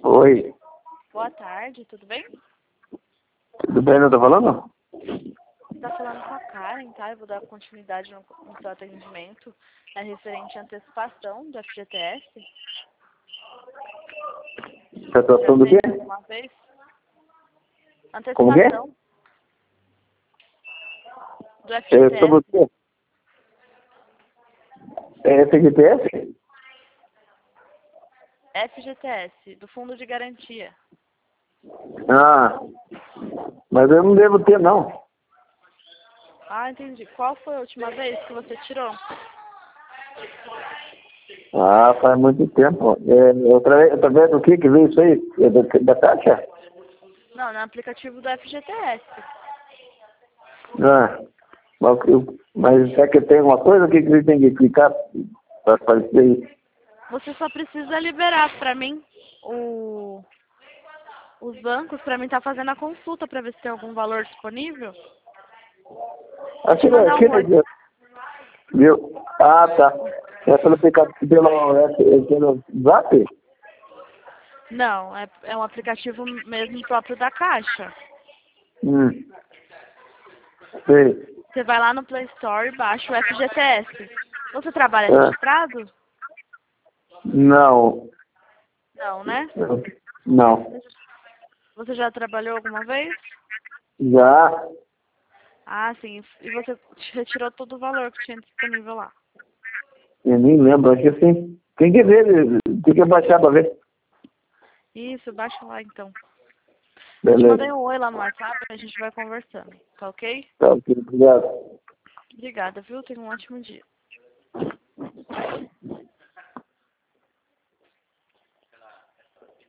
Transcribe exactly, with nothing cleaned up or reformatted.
Oi, Boa tarde, tudo bem? tudo bem, não tô falando? Você tá falando com a Karen, tá? Eu vou dar continuidade no, no seu atendimento. É referente à antecipação do F G T S. Situação do quê? Já fez uma vez? Como que é? Antecipação do É, F G T S. sobre o quê? É F G T S? F G T S, do Fundo de Garantia. Ah, mas eu não devo ter, não. Ah, entendi. Qual foi a última vez que você tirou? Ah, faz muito tempo. É, outra vez, outra vez do que que veio isso aí? É da, da Caixa? Não, no aplicativo do F G T S. Ah, mas, eu- mas é que tem uma coisa que ele tem que clicar para fazer isso. Você só precisa liberar pra mim o... os bancos, pra mim tá fazendo a consulta pra ver se tem algum valor disponível. Vou te Aquilo, mandar um aquilo, viu? Ah, tá. É pelo aplicativo, pelo, é, é pelo Zap? Não, é, é um aplicativo mesmo próprio da Caixa. Hum, sei. Você vai lá no Play Store e baixa o F G T S. Você trabalha Ah, registrado? não. Não, né? Não. Você já trabalhou alguma vez? Já? Ah, sim. E você retirou todo o valor que tinha disponível lá. Eu nem lembro, acho que sim. Tem que ver, tem que baixar pra ver. Isso, baixa lá então. Eu te mandei Beleza. um oi lá no WhatsApp e a gente vai conversando. Tá ok? Tá, ok, obrigado. Obrigada, viu? Tenha um ótimo dia.